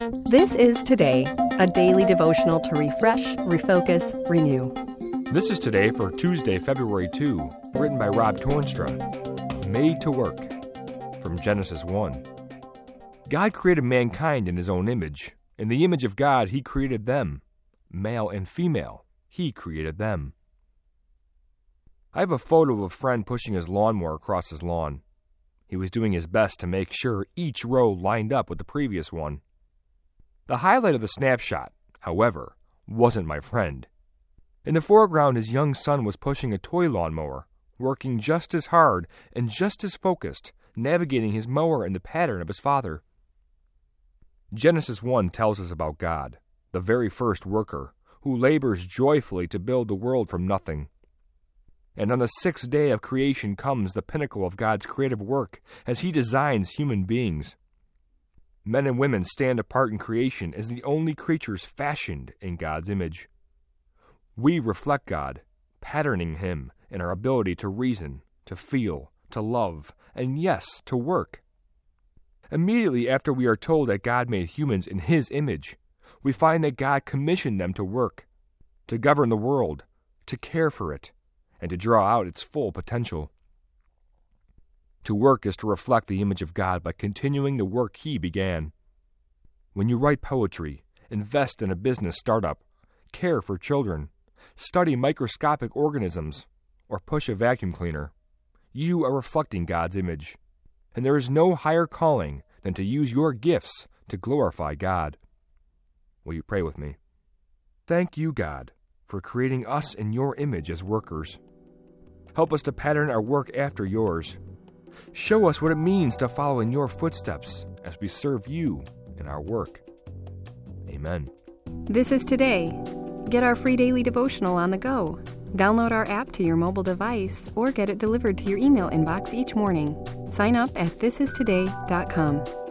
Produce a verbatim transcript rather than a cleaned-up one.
This is Today, a daily devotional to refresh, refocus, renew. This is Today for Tuesday, February second, written by Rob Toornstra. Made to work, from Genesis one. God created mankind in his own image. In the image of God, he created them. Male and female, he created them. I have a photo of a friend pushing his lawnmower across his lawn. He was doing his best to make sure each row lined up with the previous one. The highlight of the snapshot, however, wasn't my friend. In the foreground, his young son was pushing a toy lawnmower, working just as hard and just as focused, navigating his mower in the pattern of his father. Genesis one tells us about God, the very first worker, who labors joyfully to build the world from nothing. And on the sixth day of creation comes the pinnacle of God's creative work as he designs human beings. Men and women stand apart in creation as the only creatures fashioned in God's image. We reflect God, patterning him in our ability to reason, to feel, to love, and yes, to work. Immediately after we are told that God made humans in his image, we find that God commissioned them to work, to govern the world, to care for it, and to draw out its full potential. To work is to reflect the image of God by continuing the work he began. When you write poetry, invest in a business startup, care for children, study microscopic organisms, or push a vacuum cleaner, you are reflecting God's image. And there is no higher calling than to use your gifts to glorify God. Will you pray with me? Thank you, God, for creating us in your image as workers. Help us to pattern our work after yours. Show us what it means to follow in your footsteps as we serve you in our work. Amen. This is Today. Get our free daily devotional on the go. Download our app to your mobile device or get it delivered to your email inbox each morning. Sign up at this is today dot com.